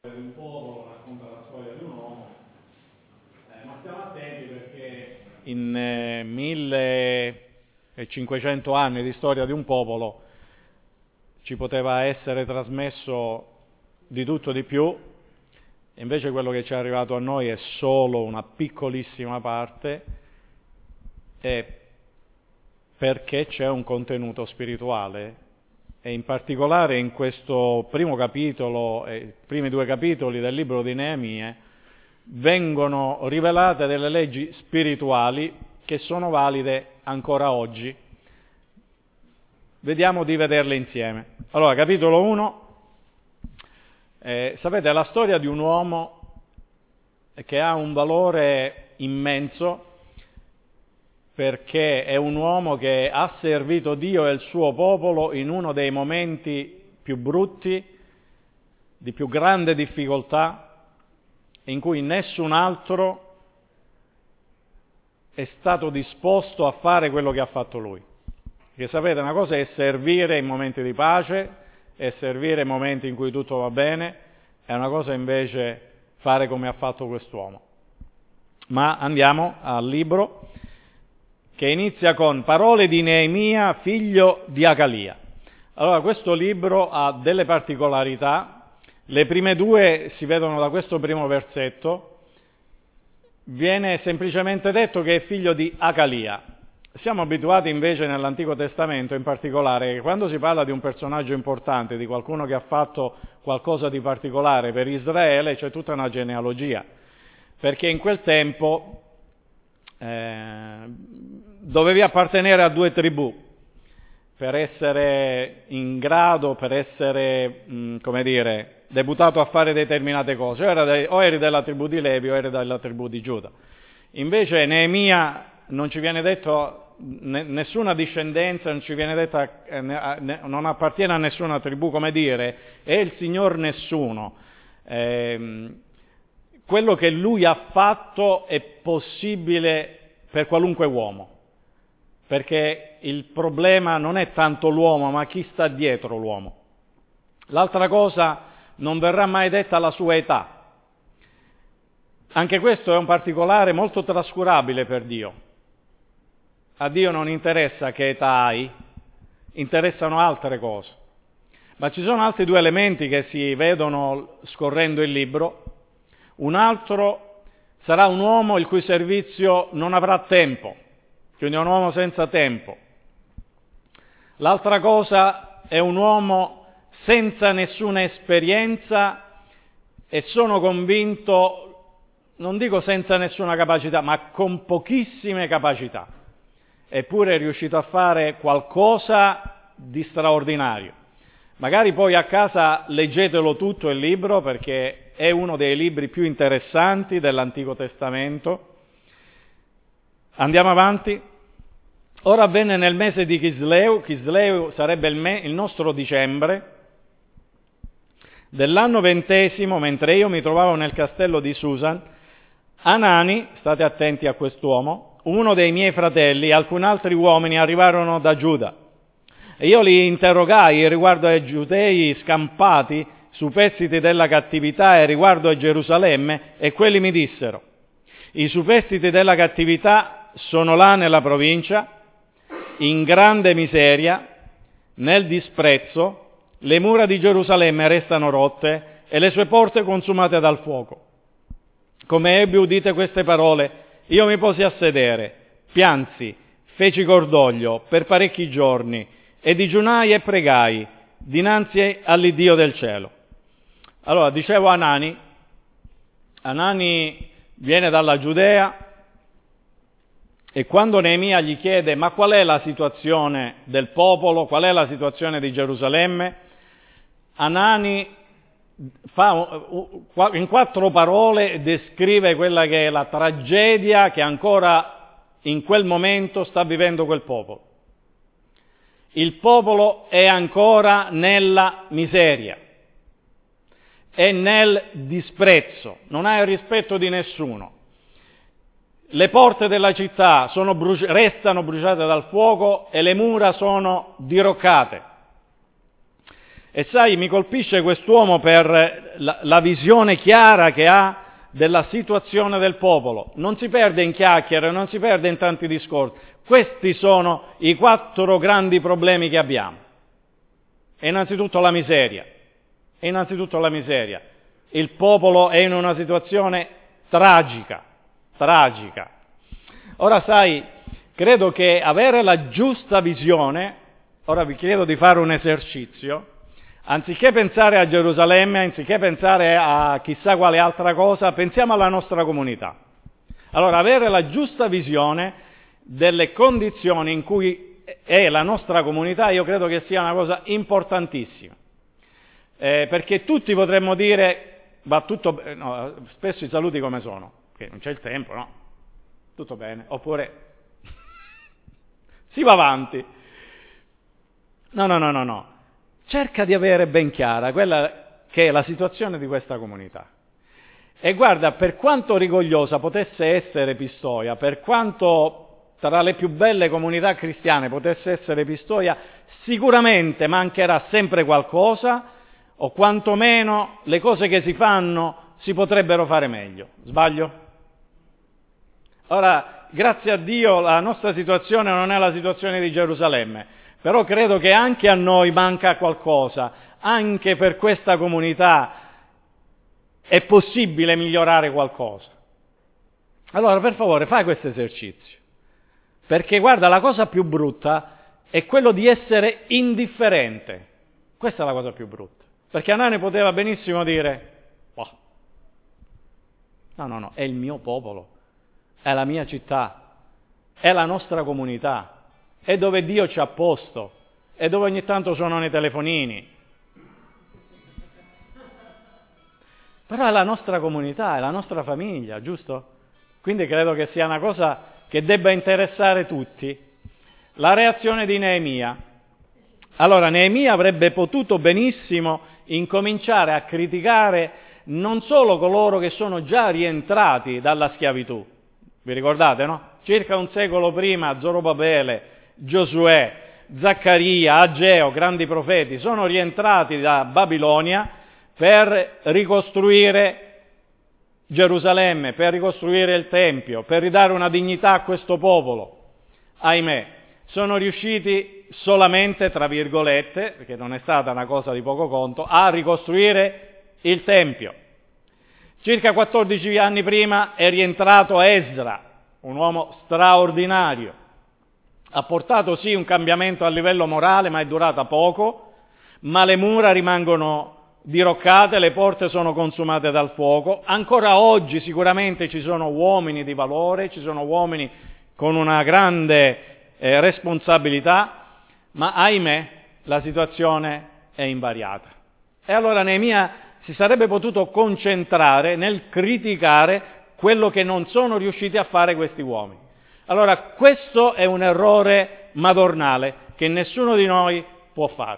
Di un popolo racconta la storia di un uomo, ma stiamo attenti perché in 1500 anni di storia di un popolo ci poteva essere trasmesso di tutto di più, e invece quello che ci è arrivato a noi è solo una piccolissima parte, e perché c'è un contenuto spirituale. E in particolare in questo primo capitolo e i primi due capitoli del libro di Neemia vengono rivelate delle leggi spirituali che sono valide ancora oggi. Vediamo di vederle insieme. Allora, capitolo 1, sapete, è la storia di un uomo che ha un valore immenso, perché è un uomo che ha servito Dio e il suo popolo in uno dei momenti più brutti, di più grande difficoltà, in cui nessun altro è stato disposto a fare quello che ha fatto lui. Perché sapete, una cosa è servire in momenti di pace, è servire in momenti in cui tutto va bene, è una cosa invece fare come ha fatto quest'uomo. Ma andiamo al libro, che inizia con parole di Neemia, figlio di Acalia. Allora, questo libro ha delle particolarità. Le prime due si vedono da questo primo versetto. Viene semplicemente detto che è figlio di Acalia. Siamo abituati invece nell'Antico Testamento, in particolare, che quando si parla di un personaggio importante, di qualcuno che ha fatto qualcosa di particolare per Israele, c'è tutta una genealogia, perché in quel tempo dovevi appartenere a due tribù per essere in grado, per essere, deputato a fare determinate cose. O eri della tribù di Levi o eri della tribù di Giuda. Invece Neemia non ci viene detto nessuna discendenza, non ci viene detto, non appartiene a nessuna tribù, come dire, è il Signor nessuno. Quello che lui ha fatto è possibile per qualunque uomo, perché il problema non è tanto l'uomo, ma chi sta dietro l'uomo. L'altra cosa, non verrà mai detta la sua età. Anche questo è un particolare molto trascurabile per Dio. A Dio non interessa che età hai, interessano altre cose. Ma ci sono altri due elementi che si vedono scorrendo il libro. Un altro sarà un uomo il cui servizio non avrà tempo, quindi è un uomo senza tempo. L'altra cosa è un uomo senza nessuna esperienza e sono convinto, non dico senza nessuna capacità, ma con pochissime capacità. Eppure è riuscito a fare qualcosa di straordinario. Magari poi a casa leggetelo tutto il libro, perché è uno dei libri più interessanti dell'Antico Testamento. Andiamo avanti. Ora avvenne nel mese di Chisleu sarebbe il nostro dicembre, dell'anno 20, mentre io mi trovavo nel castello di Susan, Anani, state attenti a quest'uomo, uno dei miei fratelli e alcuni altri uomini arrivarono da Giuda. E io li interrogai riguardo ai giudei scampati, superstiti della cattività, e riguardo a Gerusalemme, e quelli mi dissero: i superstiti della cattività sono là nella provincia, in grande miseria, nel disprezzo, le mura di Gerusalemme restano rotte e le sue porte consumate dal fuoco. Come ebbi udite queste parole, io mi posi a sedere, piansi, feci cordoglio per parecchi giorni, e digiunai e pregai dinanzi all'Iddio del cielo. Allora, dicevo Anani viene dalla Giudea, e quando Neemia gli chiede ma qual è la situazione del popolo, qual è la situazione di Gerusalemme, Anani in 4 parole descrive quella che è la tragedia che ancora in quel momento sta vivendo quel popolo. Il popolo è ancora nella miseria, è nel disprezzo, non ha il rispetto di nessuno. Le porte della città restano bruciate dal fuoco e le mura sono diroccate. E sai, mi colpisce quest'uomo per la visione chiara che ha della situazione del popolo. Non si perde in chiacchiere, non si perde in tanti discorsi. Questi sono i 4 grandi problemi che abbiamo. E innanzitutto la miseria. Il popolo è in una situazione tragica. Ora sai, credo che avere la giusta visione, ora vi chiedo di fare un esercizio, anziché pensare a Gerusalemme, anziché pensare a chissà quale altra cosa, pensiamo alla nostra comunità. Allora, avere la giusta visione delle condizioni in cui è la nostra comunità, io credo che sia una cosa importantissima. Perché tutti potremmo dire, spesso i saluti come sono? Che non c'è il tempo, no? Tutto bene, oppure si va avanti. No. Cerca di avere ben chiara quella che è la situazione di questa comunità. E guarda, per quanto rigogliosa potesse essere Pistoia, per quanto tra le più belle comunità cristiane potesse essere Pistoia, sicuramente mancherà sempre qualcosa, o quantomeno le cose che si fanno si potrebbero fare meglio. Sbaglio? Ora, grazie a Dio, la nostra situazione non è la situazione di Gerusalemme, però credo che anche a noi manca qualcosa, anche per questa comunità è possibile migliorare qualcosa. Allora, per favore, fai questo esercizio, perché guarda, la cosa più brutta è quello di essere indifferente. Questa è la cosa più brutta, perché Anania poteva benissimo dire, no, è il mio popolo, è la mia città, è la nostra comunità, è dove Dio ci ha posto, è dove ogni tanto suonano i telefonini. Però è la nostra comunità, è la nostra famiglia, giusto? Quindi credo che sia una cosa che debba interessare tutti. La reazione di Neemia. Allora, Neemia avrebbe potuto benissimo incominciare a criticare non solo coloro che sono già rientrati dalla schiavitù. Vi ricordate, no? Circa un secolo prima, Zorobabele, Giosuè, Zaccaria, Ageo, grandi profeti, sono rientrati da Babilonia per ricostruire Gerusalemme, per ricostruire il Tempio, per ridare una dignità a questo popolo. Ahimè, sono riusciti solamente, tra virgolette, perché non è stata una cosa di poco conto, a ricostruire il Tempio. Circa 14 anni prima è rientrato Esra, un uomo straordinario. Ha portato sì un cambiamento a livello morale, ma è durata poco, ma le mura rimangono diroccate, le porte sono consumate dal fuoco. Ancora oggi sicuramente ci sono uomini di valore, ci sono uomini con una grande responsabilità, ma ahimè la situazione è invariata. E allora Neemia si sarebbe potuto concentrare nel criticare quello che non sono riusciti a fare questi uomini. Allora, questo è un errore madornale che nessuno di noi può fare.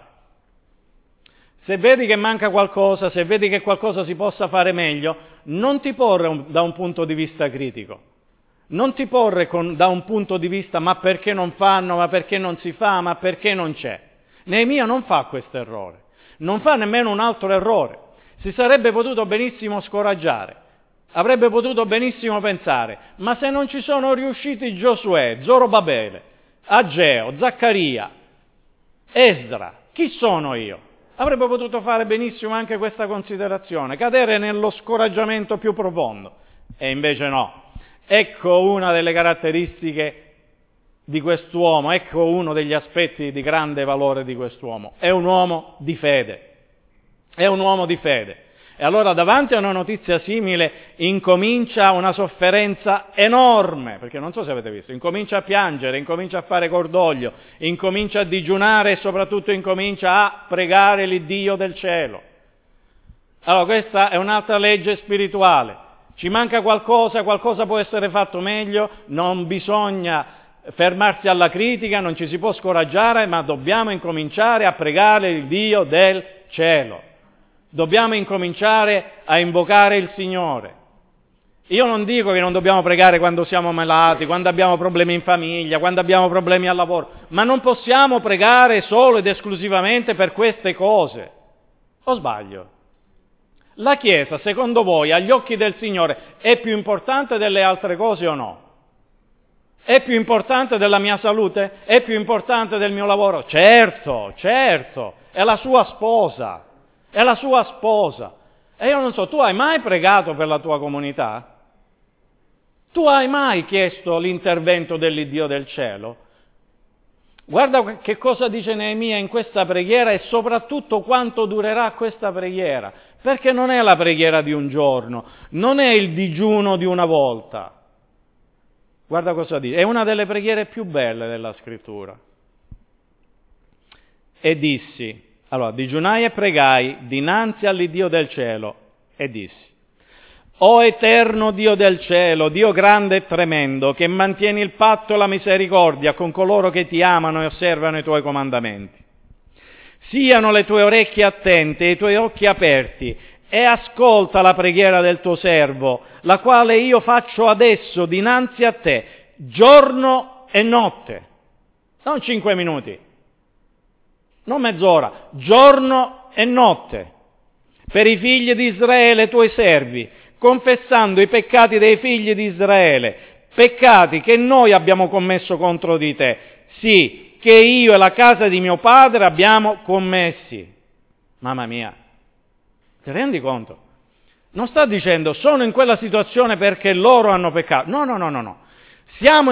Se vedi che manca qualcosa, se vedi che qualcosa si possa fare meglio, non ti porre da un punto di vista critico. Non ti porre da un punto di vista ma perché non fanno, ma perché non si fa, ma perché non c'è. Neemia non fa questo errore, non fa nemmeno un altro errore. Si sarebbe potuto benissimo scoraggiare. Avrebbe potuto benissimo pensare, ma se non ci sono riusciti Giosuè, Zorobabele, Ageo, Zaccaria, Esdra, chi sono io? Avrebbe potuto fare benissimo anche questa considerazione, cadere nello scoraggiamento più profondo. E invece no. Ecco una delle caratteristiche di quest'uomo, ecco uno degli aspetti di grande valore di quest'uomo. È un uomo di fede. È un uomo di fede. E allora davanti a una notizia simile incomincia una sofferenza enorme, perché non so se avete visto, incomincia a piangere, incomincia a fare cordoglio, incomincia a digiunare e soprattutto incomincia a pregare l'Iddio del cielo. Allora questa è un'altra legge spirituale. Ci manca qualcosa può essere fatto meglio, non bisogna fermarsi alla critica, non ci si può scoraggiare, ma dobbiamo incominciare a pregare il Dio del cielo. Dobbiamo incominciare a invocare il Signore. Io non dico che non dobbiamo pregare quando siamo malati, quando abbiamo problemi in famiglia, quando abbiamo problemi al lavoro, ma non possiamo pregare solo ed esclusivamente per queste cose. O sbaglio? La Chiesa, secondo voi, agli occhi del Signore, è più importante delle altre cose o no? È più importante della mia salute? È più importante del mio lavoro? Certo, è la sua sposa, è la sua sposa. E io non so, tu hai mai pregato per la tua comunità? Tu hai mai chiesto l'intervento dell'Iddio del cielo? Guarda che cosa dice Neemia in questa preghiera e soprattutto quanto durerà questa preghiera, perché non è la preghiera di un giorno, non è il digiuno di una volta. Guarda cosa dice, è una delle preghiere più belle della Scrittura. E dissi, allora, digiunai e pregai dinanzi all'Iddio del cielo e dissi, o eterno Dio del cielo, Dio grande e tremendo, che mantieni il patto e la misericordia con coloro che ti amano e osservano i tuoi comandamenti. Siano le tue orecchie attente e i tuoi occhi aperti e ascolta la preghiera del tuo servo, la quale io faccio adesso dinanzi a te, giorno e notte. Non 5 minuti, non mezz'ora, giorno e notte, per i figli di Israele tuoi servi, confessando i peccati dei figli di Israele, peccati che noi abbiamo commesso contro di te, sì, che io e la casa di mio padre abbiamo commessi. Mamma mia, ti rendi conto? Non sta dicendo sono in quella situazione perché loro hanno peccato. No. Siamo,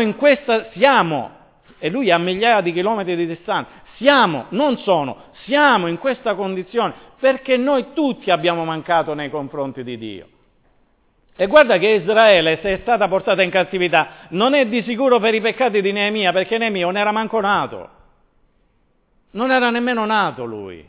e lui è a migliaia di chilometri di distanza, siamo in questa condizione perché noi tutti abbiamo mancato nei confronti di Dio. E guarda che Israele, se è stata portata in cattività, non è di sicuro per i peccati di Neemia, perché Neemia non era manco nato. Non era nemmeno nato lui.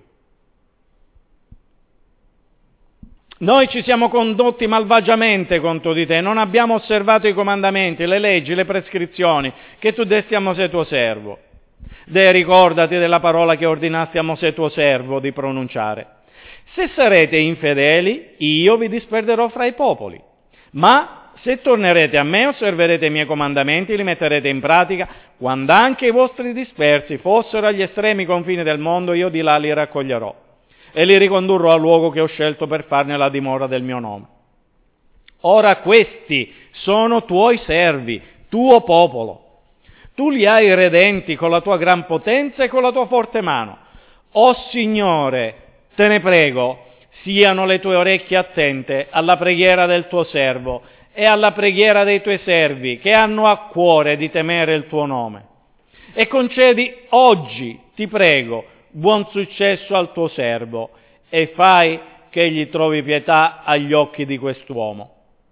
Noi ci siamo condotti malvagiamente contro di te, non abbiamo osservato i comandamenti, le leggi, le prescrizioni che tu desti a Mosè tuo servo. Ricordati della parola che ordinasti a Mosè tuo servo di pronunciare. Se sarete infedeli, io vi disperderò fra i popoli. Ma se tornerete a me, osserverete i miei comandamenti, li metterete in pratica, quando anche i vostri dispersi fossero agli estremi confini del mondo, io di là li raccoglierò e li ricondurrò al luogo che ho scelto per farne la dimora del mio nome. Ora questi sono tuoi servi, tuo popolo. Tu li hai redenti con la tua gran potenza e con la tua forte mano. O Signore, te ne prego, siano le tue orecchie attente alla preghiera del tuo servo e alla preghiera dei tuoi servi che hanno a cuore di temere il tuo nome. E concedi oggi, ti prego, buon successo al tuo servo e fai che egli trovi pietà agli occhi di quest'uomo.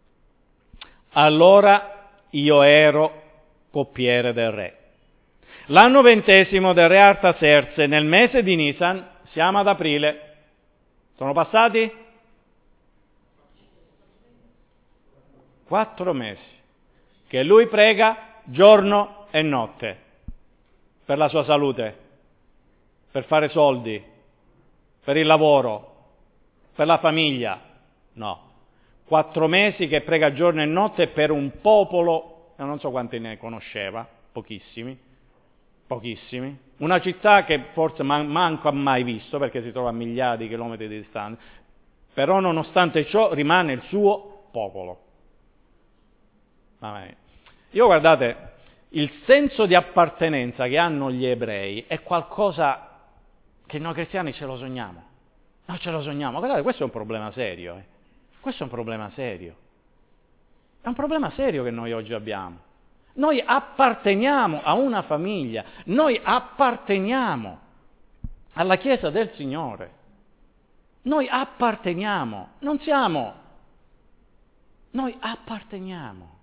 Allora io ero coppiere del re. L'anno 20 del re Artaserse, nel mese di Nisan, siamo ad aprile. Sono passati 4 mesi che lui prega giorno e notte per la sua salute, per fare soldi, per il lavoro, per la famiglia. No, 4 mesi che prega giorno e notte per un popolo, non so quanti ne conosceva, pochissimi, una città che forse manco ha mai visto perché si trova a migliaia di chilometri di distanza, però nonostante ciò rimane il suo popolo. Io guardate, il senso di appartenenza che hanno gli ebrei è qualcosa che noi cristiani ce lo sogniamo. Noi ce lo sogniamo, guardate, questo è un problema serio. Questo è un problema serio. È un problema serio che noi oggi abbiamo. Noi apparteniamo a una famiglia, noi apparteniamo alla Chiesa del Signore. Noi apparteniamo, non siamo, noi apparteniamo.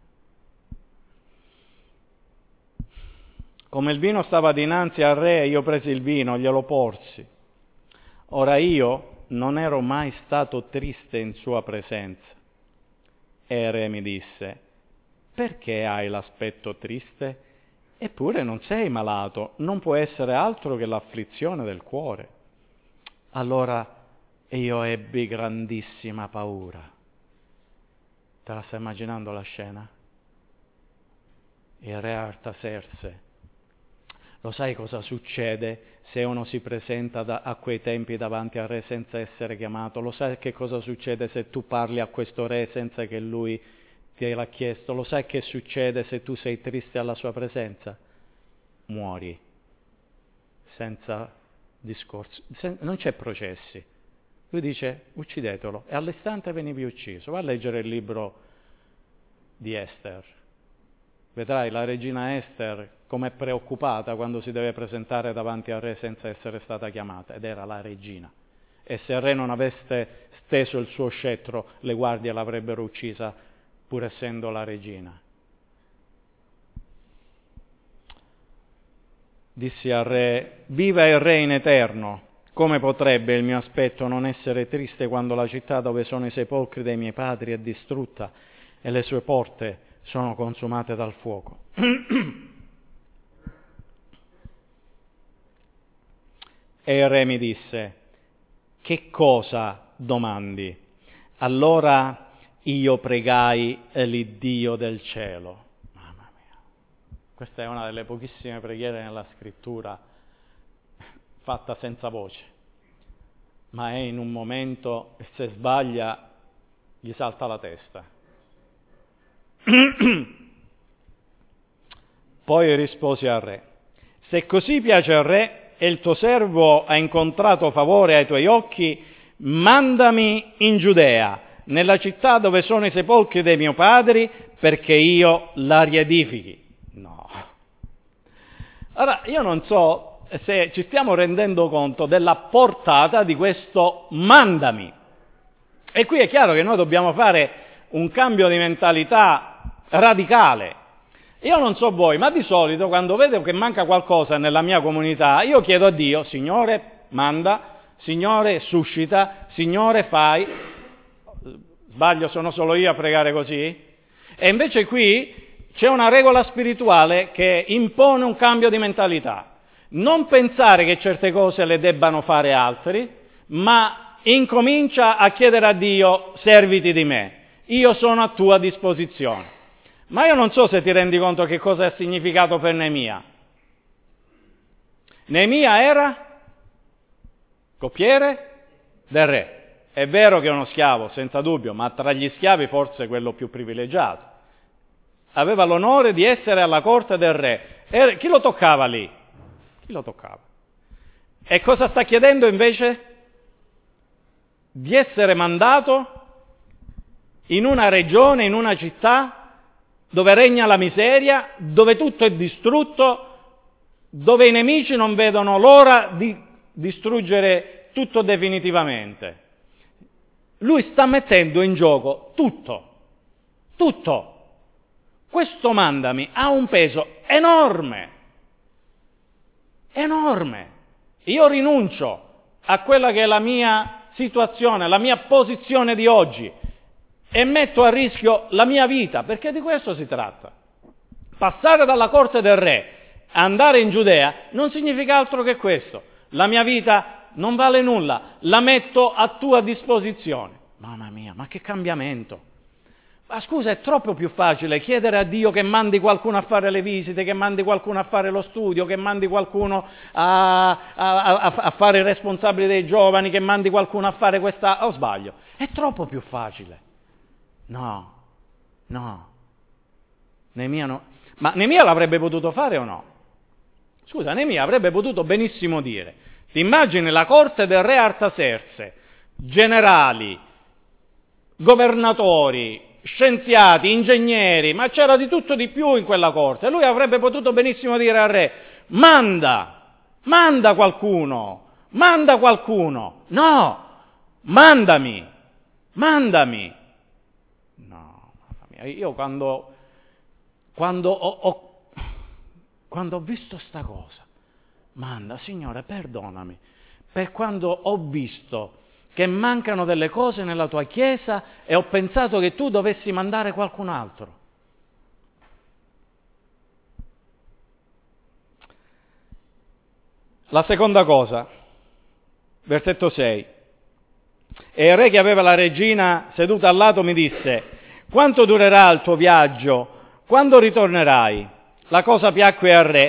Come il vino stava dinanzi al re, io presi il vino, glielo porsi. Ora io non ero mai stato triste in sua presenza. E il re mi disse: perché hai l'aspetto triste? Eppure non sei malato, non può essere altro che l'afflizione del cuore. Allora io ebbi grandissima paura. Te la stai immaginando la scena? Il re Artaserse Lo sai cosa succede se uno si presenta a quei tempi davanti al re senza essere chiamato? Lo sai che cosa succede se tu parli a questo re senza che lui ti l'ha chiesto? Lo sai che succede se tu sei triste alla sua presenza? Muori, senza discorsi, non c'è processi. Lui dice uccidetelo e all'istante venivi ucciso. Va a leggere il libro di Ester. Vedrai la regina Ester come è preoccupata quando si deve presentare davanti al re senza essere stata chiamata, ed era la regina. E se il re non avesse steso il suo scettro, le guardie l'avrebbero uccisa, pur essendo la regina. Dissi al re: viva il re in eterno! Come potrebbe il mio aspetto non essere triste quando la città dove sono i sepolcri dei miei padri è distrutta e le sue porte sono consumate dal fuoco? E il re mi disse: che cosa domandi? Allora io pregai l'Iddio del cielo. Mamma mia, questa è una delle pochissime preghiere nella scrittura fatta senza voce, ma è in un momento, e se sbaglia gli salta la testa. Poi risposi al re: se così piace al re e il tuo servo ha incontrato favore ai tuoi occhi, mandami in Giudea, nella città dove sono i sepolcri dei miei padri, perché io la riedifichi. No. Ora, io non so se ci stiamo rendendo conto della portata di questo mandami. E qui è chiaro che noi dobbiamo fare un cambio di mentalità radicale. Io non so voi, ma di solito quando vedo che manca qualcosa nella mia comunità, io chiedo a Dio: Signore, manda, Signore, suscita, Signore, fai. Sbaglio, sono solo io a pregare così? E invece qui c'è una regola spirituale che impone un cambio di mentalità. Non pensare che certe cose le debbano fare altri, ma incomincia a chiedere a Dio: serviti di me, io sono a tua disposizione. Ma io non so se ti rendi conto che cosa ha significato per Neemia. Neemia era coppiere del re. È vero che è uno schiavo, senza dubbio, ma tra gli schiavi forse quello più privilegiato. Aveva l'onore di essere alla corte del re. Chi lo toccava lì? Chi lo toccava? E cosa sta chiedendo invece? Di essere mandato in una regione, in una città dove regna la miseria, dove tutto è distrutto, dove i nemici non vedono l'ora di distruggere tutto definitivamente. Lui sta mettendo in gioco tutto, tutto. Questo mandami ha un peso enorme, enorme. Io rinuncio a quella che è la mia situazione, la mia posizione di oggi, e metto a rischio la mia vita, perché di questo si tratta. Passare dalla corte del re, andare in Giudea, non significa altro che questo. La mia vita non vale nulla, la metto a tua disposizione. Mamma mia, ma che cambiamento! Ma scusa, è troppo più facile chiedere a Dio che mandi qualcuno a fare le visite, che mandi qualcuno a fare lo studio, che mandi qualcuno a fare il responsabile dei giovani, che mandi qualcuno a fare questa... O sbaglio? È troppo più facile. No. Neemia no. Ma Neemia l'avrebbe potuto fare o no? Scusa, Neemia avrebbe potuto benissimo dire: ti immagini la corte del re Artaserse, generali, governatori, scienziati, ingegneri, ma c'era di tutto di più in quella corte. Lui avrebbe potuto benissimo dire al re: manda qualcuno. No, mandami. No, mamma mia, io quando ho visto sta cosa, Signore, perdonami, per quando ho visto che mancano delle cose nella tua Chiesa e ho pensato che tu dovessi mandare qualcun altro. La seconda cosa, versetto 6. E il re che aveva la regina seduta al lato mi disse: quanto durerà il tuo viaggio? Quando ritornerai? La cosa piacque al re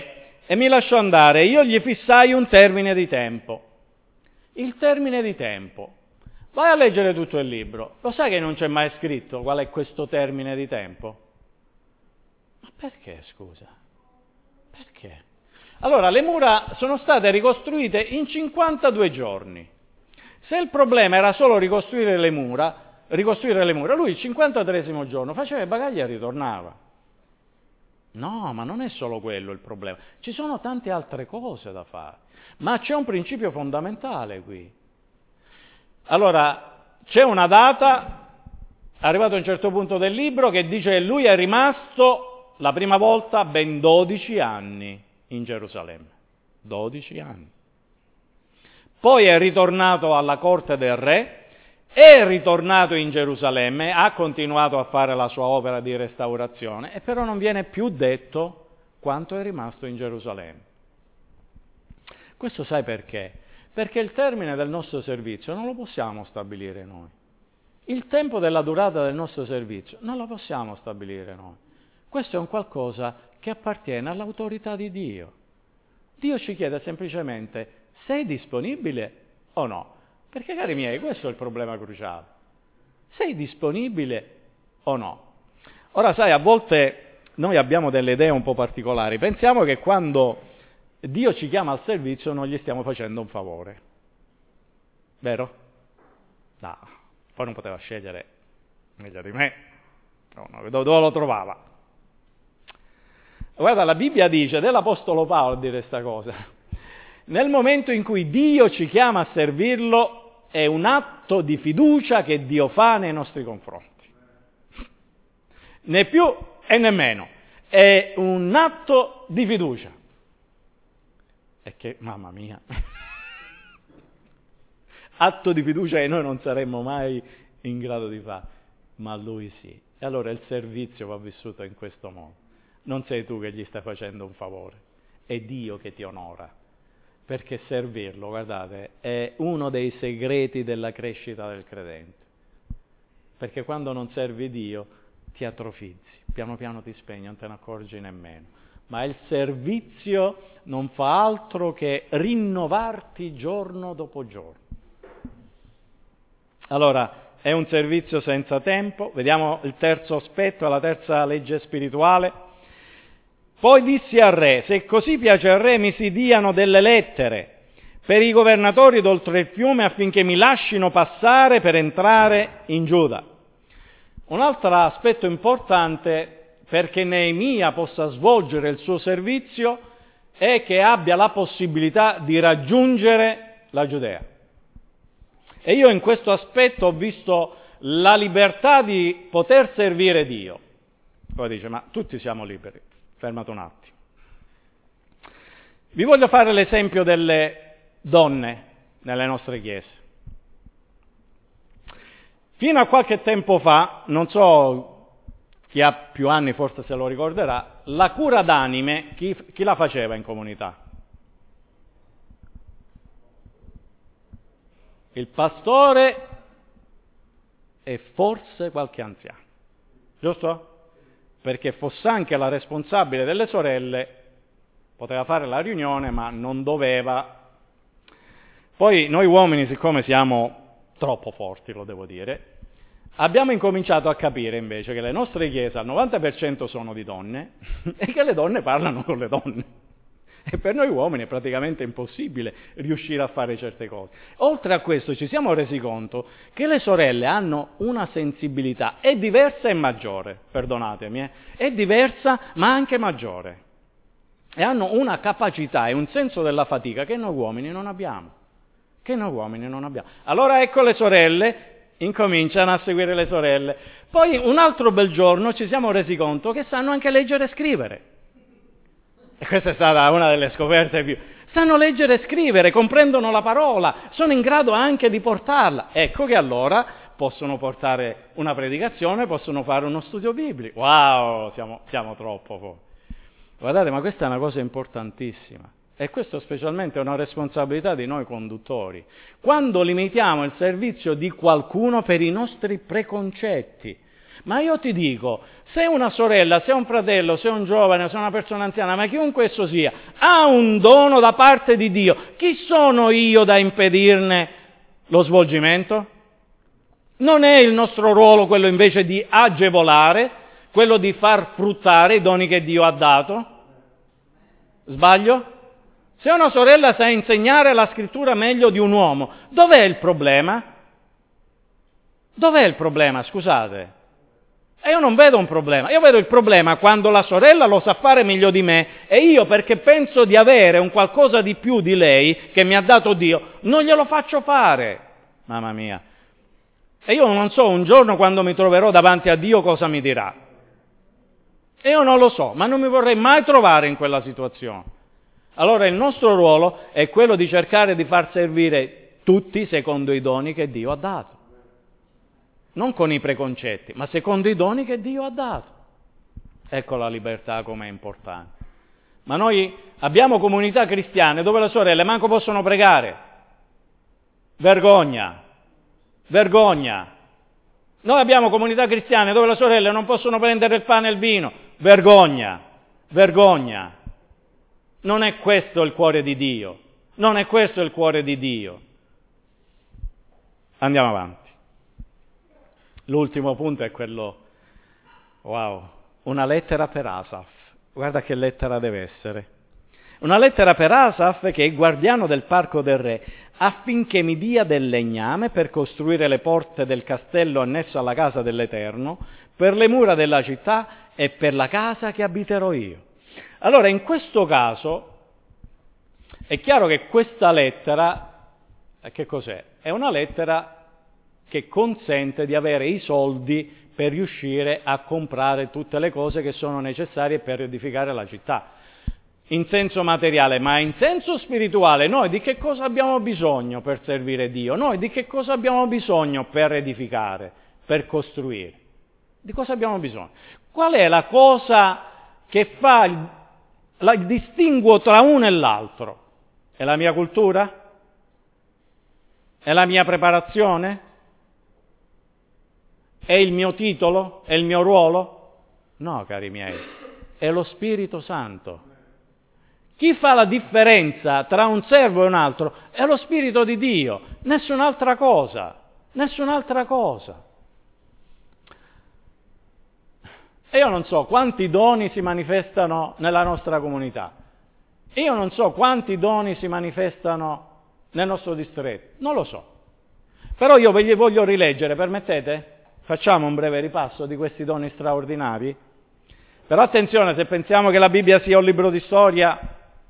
e mi lasciò andare. Io gli fissai un termine di tempo. Il termine di tempo. Vai a leggere tutto il libro. Lo sai che non c'è mai scritto qual è questo termine di tempo? Ma perché, scusa? Perché? Allora, le mura sono state ricostruite in 52 giorni. Se il problema era solo ricostruire le mura, lui il 53esimo giorno faceva i bagagli e ritornava. No, ma non è solo quello il problema. Ci sono tante altre cose da fare. Ma c'è un principio fondamentale qui. Allora, c'è una data, arrivato a un certo punto del libro, che dice che lui è rimasto la prima volta ben 12 anni in Gerusalemme. 12 anni. Poi è ritornato alla corte del re, è ritornato in Gerusalemme, ha continuato a fare la sua opera di restaurazione, e però non viene più detto quanto è rimasto in Gerusalemme. Questo sai perché? Perché il termine del nostro servizio non lo possiamo stabilire noi. Il tempo della durata del nostro servizio non lo possiamo stabilire noi. Questo è un qualcosa che appartiene all'autorità di Dio. Dio ci chiede semplicemente: sei disponibile o no? Perché, cari miei, questo è il problema cruciale. Sei disponibile o no? Ora, sai, a volte noi abbiamo delle idee un po' particolari. Pensiamo che quando Dio ci chiama al servizio non gli stiamo facendo un favore. Vero? No, poi non poteva scegliere meglio di me. No, dove lo trovava? Guarda, la Bibbia dice, ed è l'Apostolo Paolo a dire questa cosa: nel momento in cui Dio ci chiama a servirlo, è un atto di fiducia che Dio fa nei nostri confronti. Né più e né meno. È un atto di fiducia. E che, mamma mia, atto di fiducia che noi non saremmo mai in grado di fare, ma Lui sì. E allora il servizio va vissuto in questo modo. Non sei tu che gli stai facendo un favore, è Dio che ti onora. Perché servirlo, guardate, è uno dei segreti della crescita del credente. Perché quando non servi Dio ti atrofizzi, piano piano ti spegni, non te ne accorgi nemmeno. Ma il servizio non fa altro che rinnovarti giorno dopo giorno. Allora, è un servizio senza tempo. Vediamo il terzo aspetto, la terza legge spirituale. Poi dissi al re: se così piace al re, mi si diano delle lettere per i governatori d'oltre il fiume affinché mi lascino passare per entrare in Giuda. Un altro aspetto importante perché Neemia possa svolgere il suo servizio è che abbia la possibilità di raggiungere la Giudea. E io in questo aspetto ho visto la libertà di poter servire Dio. Poi dice: ma tutti siamo liberi. Fermate un attimo. Vi voglio fare l'esempio delle donne nelle nostre chiese. Fino a qualche tempo fa, non so, chi ha più anni forse se lo ricorderà, la cura d'anime chi la faceva in comunità? Il pastore e forse qualche anziano, giusto? Perché fosse anche la responsabile delle sorelle, poteva fare la riunione ma non doveva. Poi noi uomini, siccome siamo troppo forti, lo devo dire, abbiamo incominciato a capire invece che le nostre chiese al 90% sono di donne e che le donne parlano con le donne. E per noi uomini è praticamente impossibile riuscire a fare certe cose. Oltre a questo ci siamo resi conto che le sorelle hanno una sensibilità, è diversa e maggiore, perdonatemi, è diversa ma anche maggiore. E hanno una capacità e un senso della fatica che noi uomini non abbiamo. Allora ecco le sorelle, incominciano a seguire le sorelle. Poi un altro bel giorno ci siamo resi conto che sanno anche leggere e scrivere. E questa è stata una delle scoperte più. Sanno leggere e scrivere, comprendono la parola, sono in grado anche di portarla. Ecco che allora possono portare una predicazione, possono fare uno studio biblico. Wow, siamo troppo. Guardate, ma questa è una cosa importantissima. E questo specialmente è una responsabilità di noi conduttori. Quando limitiamo il servizio di qualcuno per i nostri preconcetti, Ma io ti dico, se una sorella, se un fratello, se un giovane, se una persona anziana, ma chiunque esso sia, ha un dono da parte di Dio, chi sono io da impedirne lo svolgimento? Non è il nostro ruolo quello invece di agevolare, quello di far fruttare i doni che Dio ha dato? Sbaglio? Se una sorella sa insegnare la scrittura meglio di un uomo, dov'è il problema? Dov'è il problema, scusate? E io non vedo un problema, io vedo il problema quando la sorella lo sa fare meglio di me e io, perché penso di avere un qualcosa di più di lei che mi ha dato Dio, non glielo faccio fare. Mamma mia. E io non so un giorno quando mi troverò davanti a Dio cosa mi dirà. E io non lo so, ma non mi vorrei mai trovare in quella situazione. Allora il nostro ruolo è quello di cercare di far servire tutti secondo i doni che Dio ha dato. Non con i preconcetti, ma secondo i doni che Dio ha dato. Ecco la libertà com'è importante. Ma noi abbiamo comunità cristiane dove le sorelle manco possono pregare. Vergogna, vergogna. Noi abbiamo comunità cristiane dove le sorelle non possono prendere il pane e il vino. Vergogna, vergogna. Non è questo il cuore di Dio. Non è questo il cuore di Dio. Andiamo avanti. L'ultimo punto è quello, wow, una lettera per Asaf. Guarda che lettera deve essere. Una lettera per Asaf, che è guardiano del parco del re, affinché mi dia del legname per costruire le porte del castello annesso alla casa dell'Eterno, per le mura della città e per la casa che abiterò io. Allora, in questo caso, è chiaro che questa lettera, che cos'è? È una lettera che consente di avere i soldi per riuscire a comprare tutte le cose che sono necessarie per edificare la città. In senso materiale, ma in senso spirituale, noi di che cosa abbiamo bisogno per servire Dio? Noi di che cosa abbiamo bisogno per edificare, per costruire? Di cosa abbiamo bisogno? Qual è la cosa che fa il distinguo tra uno e l'altro? È la mia cultura? È la mia preparazione? È il mio titolo? È il mio ruolo? No, cari miei, è lo Spirito Santo. Chi fa la differenza tra un servo e un altro è lo Spirito di Dio, nessun'altra cosa, nessun'altra cosa. E io non so quanti doni si manifestano nella nostra comunità, io non so quanti doni si manifestano nel nostro distretto, non lo so. Però io ve li voglio rileggere, permettete? Facciamo un breve ripasso di questi doni straordinari. Però attenzione, se pensiamo che la Bibbia sia un libro di storia,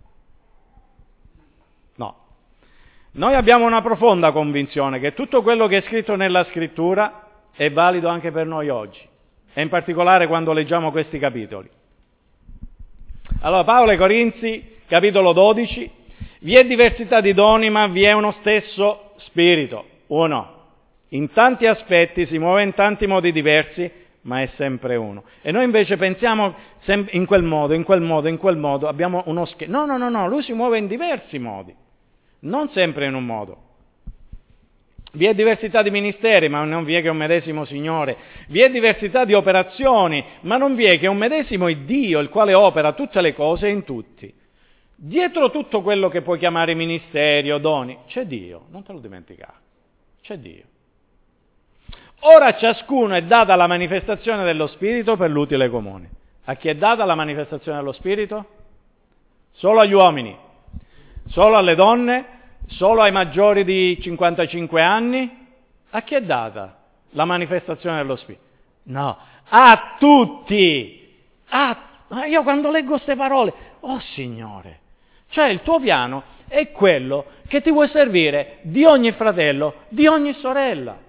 no. Noi abbiamo una profonda convinzione che tutto quello che è scritto nella Scrittura è valido anche per noi oggi, e in particolare quando leggiamo questi capitoli. Allora, Paolo ai Corinzi, capitolo 12, vi è diversità di doni, ma vi è uno stesso Spirito, uno. In tanti aspetti si muove in tanti modi diversi, ma è sempre uno. E noi invece pensiamo in quel modo, in quel modo, in quel modo, abbiamo uno schema. No, lui si muove in diversi modi, non sempre in un modo. Vi è diversità di ministeri, ma non vi è che un medesimo Signore. Vi è diversità di operazioni, ma non vi è che un medesimo Dio, il quale opera tutte le cose in tutti. Dietro tutto quello che puoi chiamare ministeri o doni, c'è Dio, non te lo dimenticare, c'è Dio. Ora a ciascuno è data la manifestazione dello Spirito per l'utile comune. A chi è data la manifestazione dello Spirito? Solo agli uomini, solo alle donne, solo ai maggiori di 55 anni? A chi è data la manifestazione dello Spirito? No, a tutti! Io quando leggo queste parole, oh Signore, cioè il tuo piano è quello che ti vuoi servire di ogni fratello, di ogni sorella.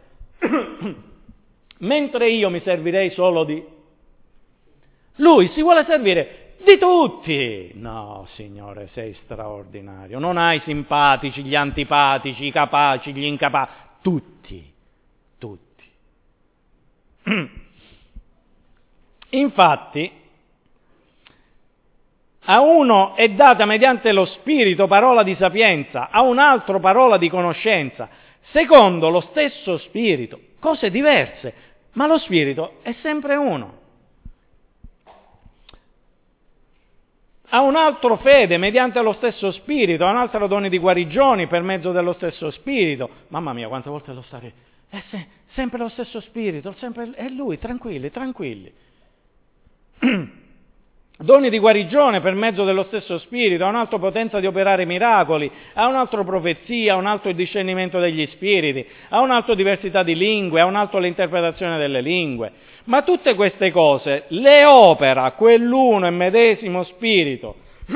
Mentre io mi servirei solo di... Lui si vuole servire di tutti. No, Signore, sei straordinario. Non hai simpatici, gli antipatici, i capaci, gli incapaci. Tutti. Infatti, a uno è data mediante lo Spirito parola di sapienza, a un altro parola di conoscenza, secondo lo stesso Spirito, cose diverse, ma lo spirito è sempre uno. Ha un altro fede mediante lo stesso spirito, ha un altro dono di guarigioni per mezzo dello stesso spirito. Mamma mia, quante volte lo stare? È sempre lo stesso spirito, è lui, tranquilli. Doni di guarigione per mezzo dello stesso spirito, ha un'altra potenza di operare miracoli, ha un'altra profezia, ha un altro discernimento degli spiriti, ha un'altra diversità di lingue, ha un'altra l'interpretazione delle lingue. Ma tutte queste cose le opera quell'uno e medesimo spirito,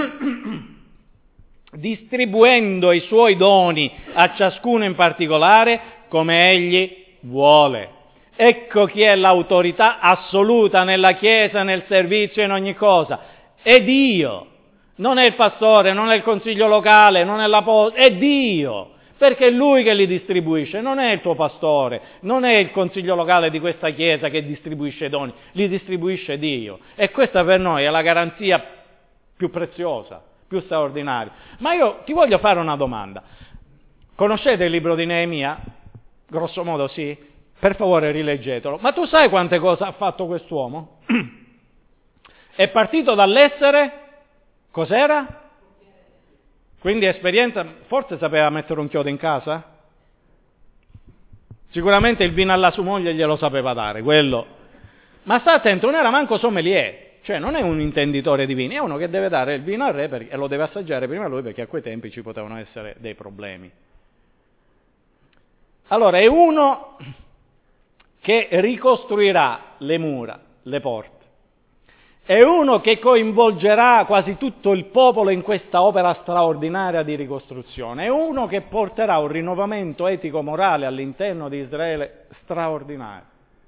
distribuendo i suoi doni a ciascuno in particolare come egli vuole. Ecco chi è l'autorità assoluta nella Chiesa, nel servizio e in ogni cosa. È Dio. Non è il pastore, non è il consiglio locale, non è l'apostolo, è Dio. Perché è Lui che li distribuisce, non è il tuo pastore, non è il consiglio locale di questa Chiesa che distribuisce i doni, li distribuisce Dio. E questa per noi è la garanzia più preziosa, più straordinaria. Ma io ti voglio fare una domanda. Conoscete il libro di Neemia? Grosso modo sì. Per favore rileggetelo. Ma tu sai quante cose ha fatto quest'uomo? È partito dall'essere, cos'era? Quindi esperienza, forse sapeva mettere un chiodo in casa? Sicuramente il vino alla sua moglie glielo sapeva dare, quello. Ma sta attento, non era manco sommelier, cioè non è un intenditore di vini, è uno che deve dare il vino al re e lo deve assaggiare prima lui perché a quei tempi ci potevano essere dei problemi. Allora, è uno che ricostruirà le mura, le porte. È uno che coinvolgerà quasi tutto il popolo in questa opera straordinaria di ricostruzione. È uno che porterà un rinnovamento etico-morale all'interno di Israele straordinario.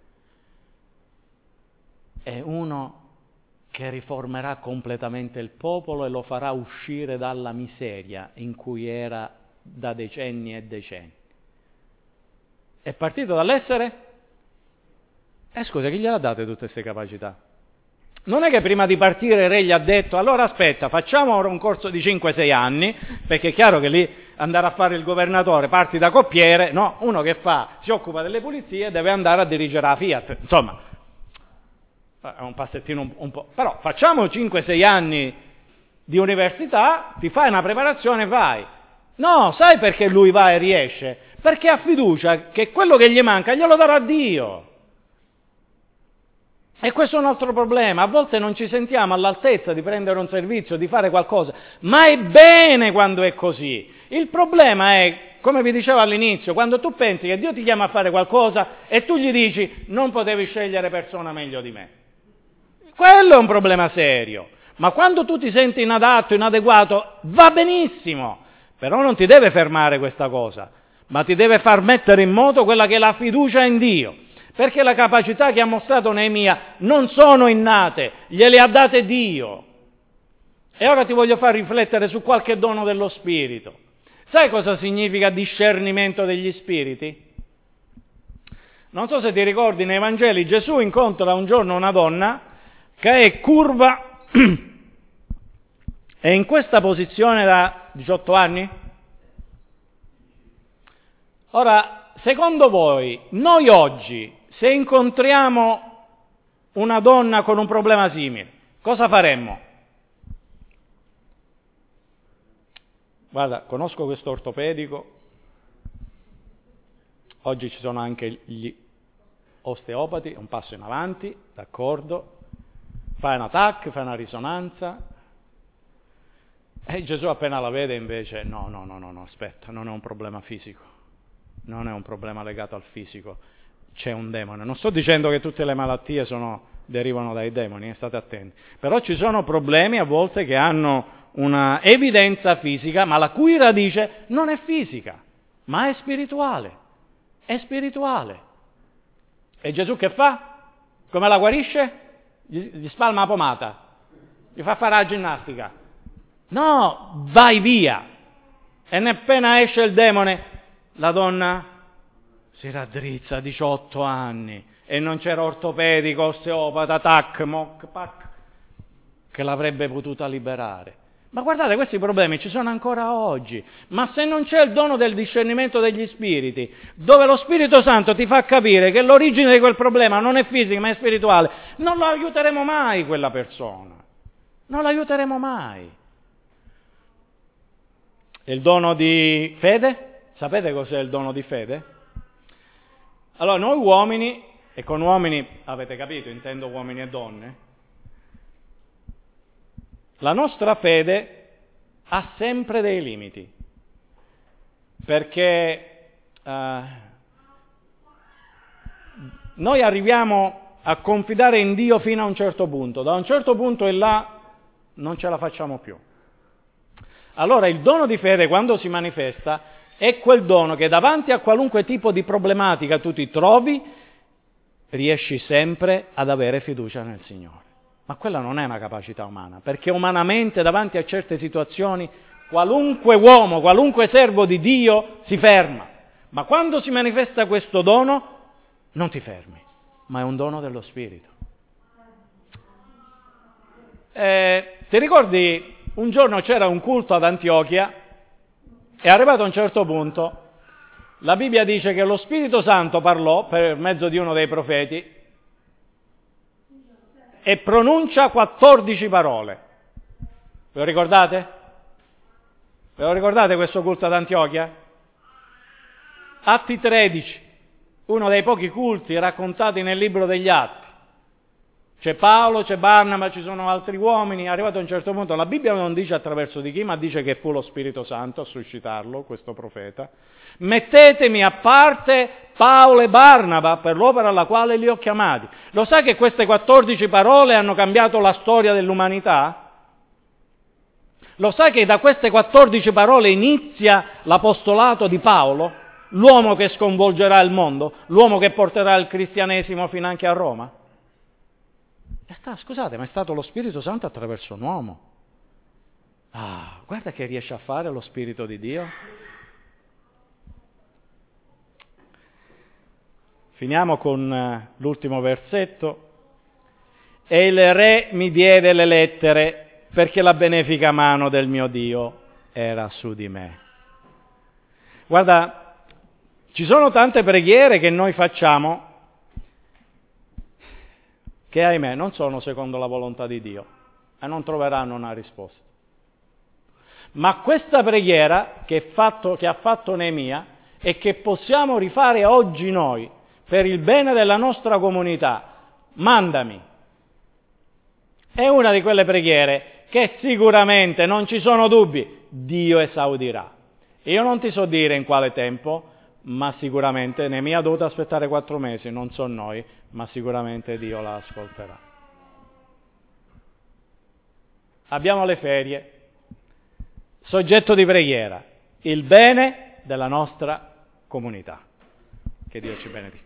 È uno che riformerà completamente il popolo e lo farà uscire dalla miseria in cui era da decenni e decenni. È partito dall'essere? Scusa, chi gliela date tutte queste capacità? Non è che prima di partire il re gli ha detto, allora aspetta, facciamo ora un corso di 5-6 anni, perché è chiaro che lì andare a fare il governatore, parti da coppiere, no, uno che si occupa delle pulizie deve andare a dirigere la Fiat, insomma, è un passettino un po', però facciamo 5-6 anni di università, ti fai una preparazione e vai. No, sai perché lui va e riesce? Perché ha fiducia che quello che gli manca glielo darà Dio. E questo è un altro problema, a volte non ci sentiamo all'altezza di prendere un servizio, di fare qualcosa, ma è bene quando è così. Il problema è, come vi dicevo all'inizio, quando tu pensi che Dio ti chiama a fare qualcosa e tu gli dici non potevi scegliere persona meglio di me. Quello è un problema serio, ma quando tu ti senti inadatto, inadeguato, va benissimo, però non ti deve fermare questa cosa, ma ti deve far mettere in moto quella che è la fiducia in Dio. Perché le capacità che ha mostrato Neemia non sono innate, gliele ha date Dio. E ora ti voglio far riflettere su qualche dono dello Spirito. Sai cosa significa discernimento degli spiriti? Non so se ti ricordi, nei Vangeli Gesù incontra un giorno una donna che è curva e in questa posizione da 18 anni. Ora, secondo voi, noi oggi, se incontriamo una donna con un problema simile, cosa faremmo? Guarda, conosco questo ortopedico, oggi ci sono anche gli osteopati, un passo in avanti, d'accordo, fai una TAC, fai una risonanza, e Gesù appena la vede invece, no, aspetta, non è un problema fisico, non è un problema legato al fisico, c'è un demone. Non sto dicendo che tutte le malattie derivano dai demoni, state attenti. Però ci sono problemi a volte che hanno una evidenza fisica, ma la cui radice non è fisica, ma è spirituale. È spirituale. E Gesù che fa? Come la guarisce? Gli spalma la pomata, gli fa fare la ginnastica. No, vai via. E ne appena esce il demone, la donna si raddrizza, 18 anni, e non c'era ortopedico, osteopata, TAC, MOC, PAC, che l'avrebbe potuta liberare. Ma guardate, questi problemi ci sono ancora oggi. Ma se non c'è il dono del discernimento degli spiriti, dove lo Spirito Santo ti fa capire che l'origine di quel problema non è fisica ma è spirituale, non lo aiuteremo mai quella persona. Non lo aiuteremo mai. Il dono di fede? Sapete cos'è il dono di fede? Allora, noi uomini, e con uomini, avete capito, intendo uomini e donne, la nostra fede ha sempre dei limiti, perché noi arriviamo a confidare in Dio fino a un certo punto, da un certo punto in là non ce la facciamo più. Allora il dono di fede, quando si manifesta, è quel dono che davanti a qualunque tipo di problematica tu ti trovi, riesci sempre ad avere fiducia nel Signore. Ma quella non è una capacità umana, perché umanamente davanti a certe situazioni qualunque uomo, qualunque servo di Dio si ferma. Ma quando si manifesta questo dono, non ti fermi, ma è un dono dello Spirito. Ti ricordi, un giorno c'era un culto ad Antiochia e arrivato a un certo punto, la Bibbia dice che lo Spirito Santo parlò per mezzo di uno dei profeti e pronuncia 14 parole. Ve lo ricordate? Ve lo ricordate questo culto ad Antiochia? Atti 13, uno dei pochi culti raccontati nel libro degli Atti. C'è Paolo, c'è Barnaba, ci sono altri uomini, arrivato a un certo punto, la Bibbia non dice attraverso di chi, ma dice che fu lo Spirito Santo a suscitarlo, questo profeta. Mettetemi a parte Paolo e Barnaba per l'opera alla quale li ho chiamati. Lo sai che queste 14 parole hanno cambiato la storia dell'umanità? Lo sai che da queste 14 parole inizia l'apostolato di Paolo, l'uomo che sconvolgerà il mondo, l'uomo che porterà il cristianesimo fino anche a Roma? Scusate, ma è stato lo Spirito Santo attraverso un uomo. Guarda che riesce a fare lo Spirito di Dio. Finiamo con l'ultimo versetto. E il re mi diede le lettere perché la benefica mano del mio Dio era su di me. Guarda, ci sono tante preghiere che noi facciamo che ahimè non sono secondo la volontà di Dio e non troveranno una risposta. Ma questa preghiera che ha fatto Neemia e che possiamo rifare oggi noi per il bene della nostra comunità, mandami, è una di quelle preghiere che sicuramente, non ci sono dubbi, Dio esaudirà. Io non ti so dire in quale tempo, ma sicuramente Neemia ha dovuto aspettare 4 mesi, non so noi, ma sicuramente Dio la ascolterà. Abbiamo le ferie, soggetto di preghiera, il bene della nostra comunità. Che Dio ci benedica.